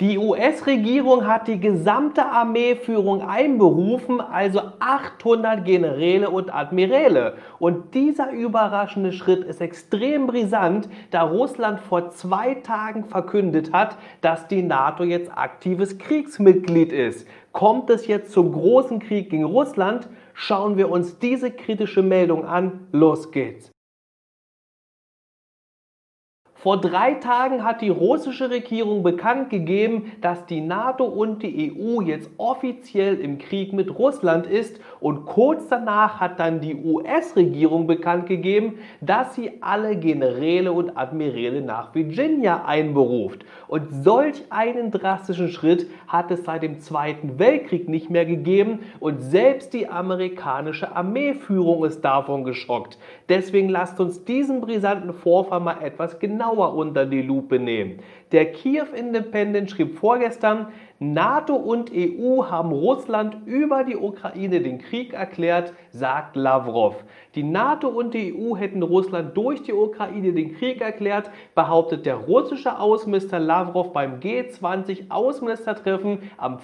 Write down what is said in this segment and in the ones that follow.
Die US-Regierung hat die gesamte Armeeführung einberufen, also 800 Generäle und Admiräle. Und dieser überraschende Schritt ist extrem brisant, da Russland vor 2 Tagen verkündet hat, dass die NATO jetzt aktives Kriegsmitglied ist. Kommt es jetzt zum großen Krieg gegen Russland? Schauen wir uns diese kritische Meldung an. Los geht's! Vor 3 Tagen hat die russische Regierung bekannt gegeben, dass die NATO und die EU jetzt offiziell im Krieg mit Russland ist, und kurz danach hat dann die US-Regierung bekannt gegeben, dass sie alle Generäle und Admiräle nach Virginia einberuft. Und solch einen drastischen Schritt hat es seit dem Zweiten Weltkrieg nicht mehr gegeben, und selbst die amerikanische Armeeführung ist davon geschockt. Deswegen lasst uns diesen brisanten Vorfall mal etwas genauer unter die Lupe nehmen. Der Kiew Independent schrieb vorgestern: NATO und EU haben Russland über die Ukraine den Krieg erklärt, sagt Lavrov. Die NATO und die EU hätten Russland durch die Ukraine den Krieg erklärt, behauptet der russische Außenminister Lavrov beim G20-Außenministertreffen am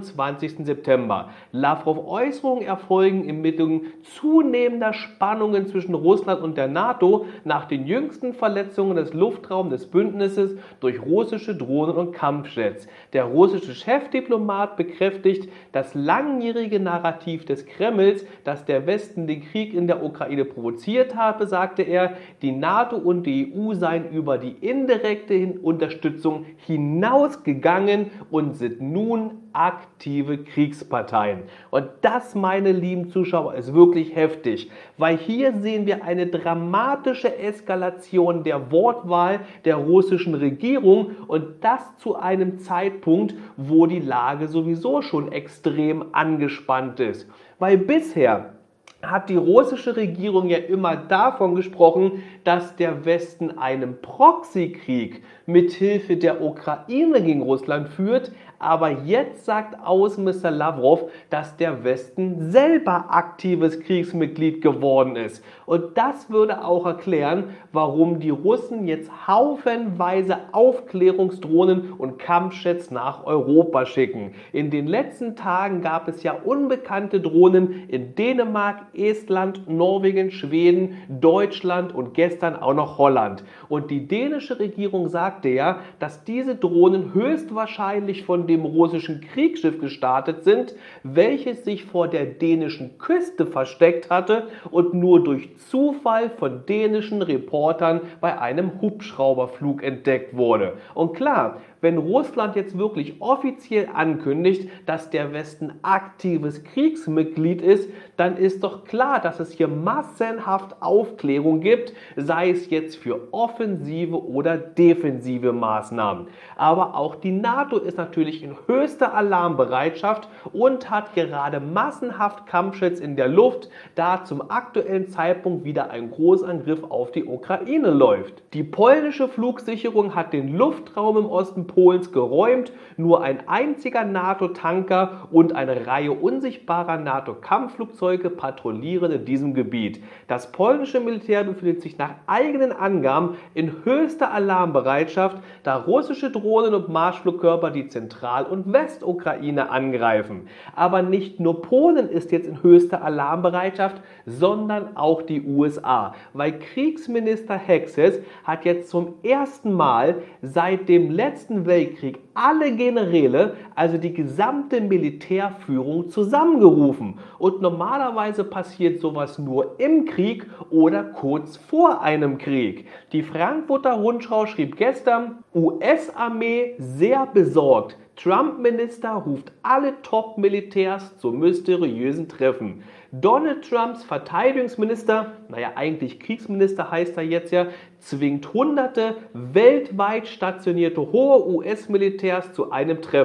25. September. Lavrov Äußerungen erfolgen inmitten zunehmender Spannungen zwischen Russland und der NATO nach den jüngsten Verletzungen des Luftraums des Bündnisses durch russische Drohnen und Kampfjets. Der russische Chefdiplomat bekräftigt das langjährige Narrativ des Kremls, dass der Westen den Krieg in der Ukraine provoziert habe, sagte er. Die NATO und die EU seien über die indirekte Unterstützung hinausgegangen und sind nun aktive Kriegsparteien. Und das, meine lieben Zuschauer, ist wirklich heftig, weil hier sehen wir eine dramatische Eskalation der Wortwahl der russischen Regierung, und das zu einem Zeitpunkt, wo die Lage sowieso schon extrem angespannt ist. Weil bisher hat die russische Regierung ja immer davon gesprochen, dass der Westen einen Proxykrieg mithilfe der Ukraine gegen Russland führt, aber jetzt sagt Außenminister Lavrov, dass der Westen selber aktives Kriegsmitglied geworden ist. Und das würde auch erklären, warum die Russen jetzt haufenweise Aufklärungsdrohnen und Kampfjets nach Europa schicken. In den letzten Tagen gab es ja unbekannte Drohnen in Dänemark, Estland, Norwegen, Schweden, Deutschland und gestern auch noch Holland. Und die dänische Regierung sagte ja, dass diese Drohnen höchstwahrscheinlich von dem russischen Kriegsschiff gestartet sind, welches sich vor der dänischen Küste versteckt hatte und nur durch Zufall von dänischen Reportern bei einem Hubschrauberflug entdeckt wurde. Und klar, wenn Russland jetzt wirklich offiziell ankündigt, dass der Westen aktives Kriegsmitglied ist, dann ist doch klar, dass es hier massenhaft Aufklärung gibt, sei es jetzt für offensive oder defensive Maßnahmen. Aber auch die NATO ist natürlich in höchster Alarmbereitschaft und hat gerade massenhaft Kampfjets in der Luft, da zum aktuellen Zeitpunkt wieder ein Großangriff auf die Ukraine läuft. Die polnische Flugsicherung hat den Luftraum im Osten Polens geräumt. Nur ein einziger NATO-Tanker und eine Reihe unsichtbarer NATO-Kampfflugzeuge patrouillieren in diesem Gebiet. Das polnische Militär befindet sich nach eigenen Angaben in höchster Alarmbereitschaft, da russische Drohnen und Marschflugkörper die Zentral- und Westukraine angreifen. Aber nicht nur Polen ist jetzt in höchster Alarmbereitschaft, sondern auch die USA, weil Kriegsminister Hexes hat jetzt zum ersten Mal seit dem letzten Weltkrieg alle Generäle, also die gesamte Militärführung, zusammengerufen. Und normalerweise passiert sowas nur im Krieg oder kurz vor einem Krieg. Die Frankfurter Rundschau schrieb gestern: US-Armee sehr besorgt. Trump-Minister ruft alle Top-Militärs zum mysteriösen Treffen. Donald Trumps Verteidigungsminister, eigentlich Kriegsminister heißt er jetzt ja, zwingt hunderte weltweit stationierte hohe US-Militärs zu einem Treffen.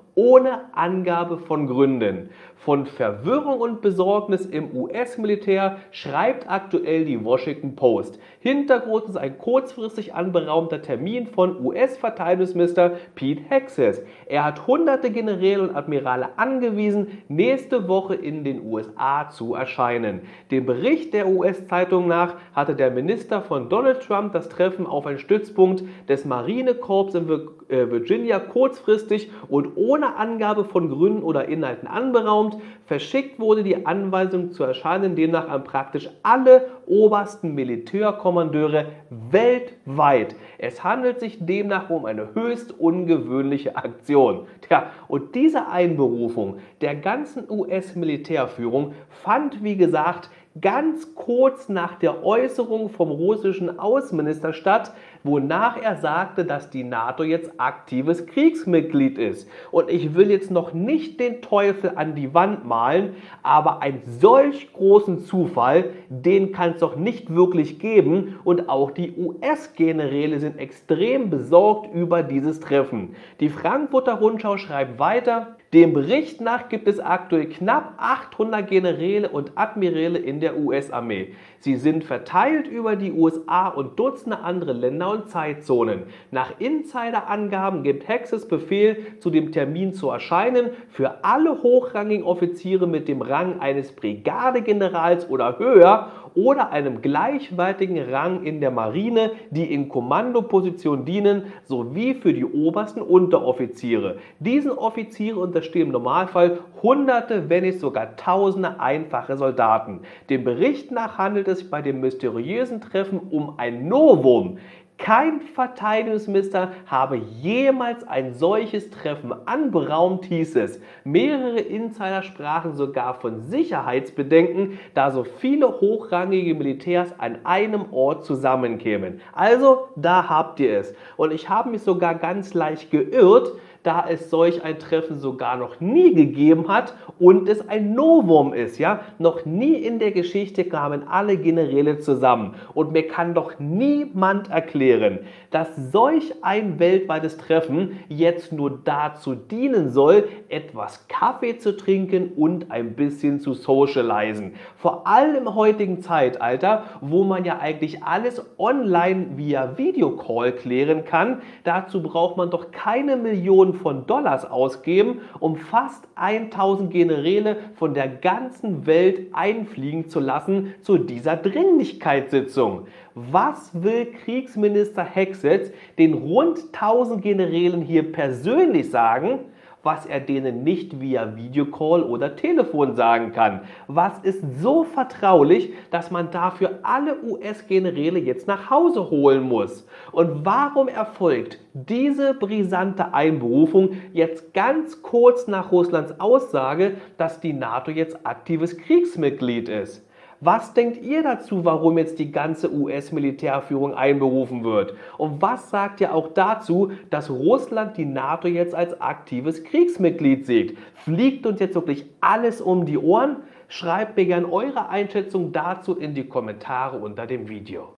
ohne Angabe von Gründen. Von Verwirrung und Besorgnis im US-Militär schreibt aktuell die Washington Post. Hintergrund ist ein kurzfristig anberaumter Termin von US-Verteidigungsminister Pete Hegseth. Er hat hunderte Generäle und Admirale angewiesen, nächste Woche in den USA zu erscheinen. Dem Bericht der US-Zeitung nach hatte der Minister von Donald Trump das Treffen auf einen Stützpunkt des Marinekorps in Virginia kurzfristig und ohne Angabe von Gründen oder Inhalten anberaumt. Verschickt wurde die Anweisung zu erscheinen demnach an praktisch alle obersten Militärkommandeure weltweit. Es handelt sich demnach um eine höchst ungewöhnliche Aktion. Tja, und diese Einberufung der ganzen US-Militärführung fand, wie gesagt, ganz kurz nach der Äußerung vom russischen Außenminister statt, wonach er sagte, dass die NATO jetzt aktives Kriegsmitglied ist. Und ich will jetzt noch nicht den Teufel an die Wand malen, aber einen solch großen Zufall, den kann es doch nicht wirklich geben. Und auch die US-Generäle sind extrem besorgt über dieses Treffen. Die Frankfurter Rundschau schreibt weiter: Dem Bericht nach gibt es aktuell knapp 800 Generäle und Admiräle in der US-Armee. Sie sind verteilt über die USA und Dutzende andere Länder und Zeitzonen. Nach Insider-Angaben gibt Hegseth Befehl, zu dem Termin zu erscheinen, für alle hochrangigen Offiziere mit dem Rang eines Brigadegenerals oder höher oder einem gleichwertigen Rang in der Marine, die in Kommandoposition dienen, sowie für die obersten Unteroffiziere. Diesen Offiziere unterstehen im Normalfall Hunderte, wenn nicht sogar Tausende einfache Soldaten. Dem Bericht nach handelt es sich bei dem mysteriösen Treffen um ein Novum. Kein Verteidigungsminister habe jemals ein solches Treffen anberaumt, hieß es. Mehrere Insider sprachen sogar von Sicherheitsbedenken, da so viele hochrangige Militärs an einem Ort zusammenkämen. Also, da habt ihr es. Und ich habe mich sogar ganz leicht geirrt, da es solch ein Treffen sogar noch nie gegeben hat und es ein Novum ist, ja. Noch nie in der Geschichte kamen alle Generäle zusammen und mir kann doch niemand erklären, dass solch ein weltweites Treffen jetzt nur dazu dienen soll, etwas Kaffee zu trinken und ein bisschen zu socialisen. Vor allem im heutigen Zeitalter, wo man ja eigentlich alles online via Videocall klären kann, dazu braucht man doch keine Millionen von Dollars ausgeben, um fast 1000 Generäle von der ganzen Welt einfliegen zu lassen zu dieser Dringlichkeitssitzung. Was will Kriegsminister Hegseth den rund 1000 Generälen hier persönlich sagen, was er denen nicht via Videocall oder Telefon sagen kann? Was ist so vertraulich, dass man dafür alle US-Generäle jetzt nach Hause holen muss? Und warum erfolgt diese brisante Einberufung jetzt ganz kurz nach Russlands Aussage, dass die NATO jetzt aktives Kriegsmitglied ist? Was denkt ihr dazu, warum jetzt die ganze US-Militärführung einberufen wird? Und was sagt ihr auch dazu, dass Russland die NATO jetzt als aktives Kriegsmitglied sieht? Fliegt uns jetzt wirklich alles um die Ohren? Schreibt mir gerne eure Einschätzung dazu in die Kommentare unter dem Video.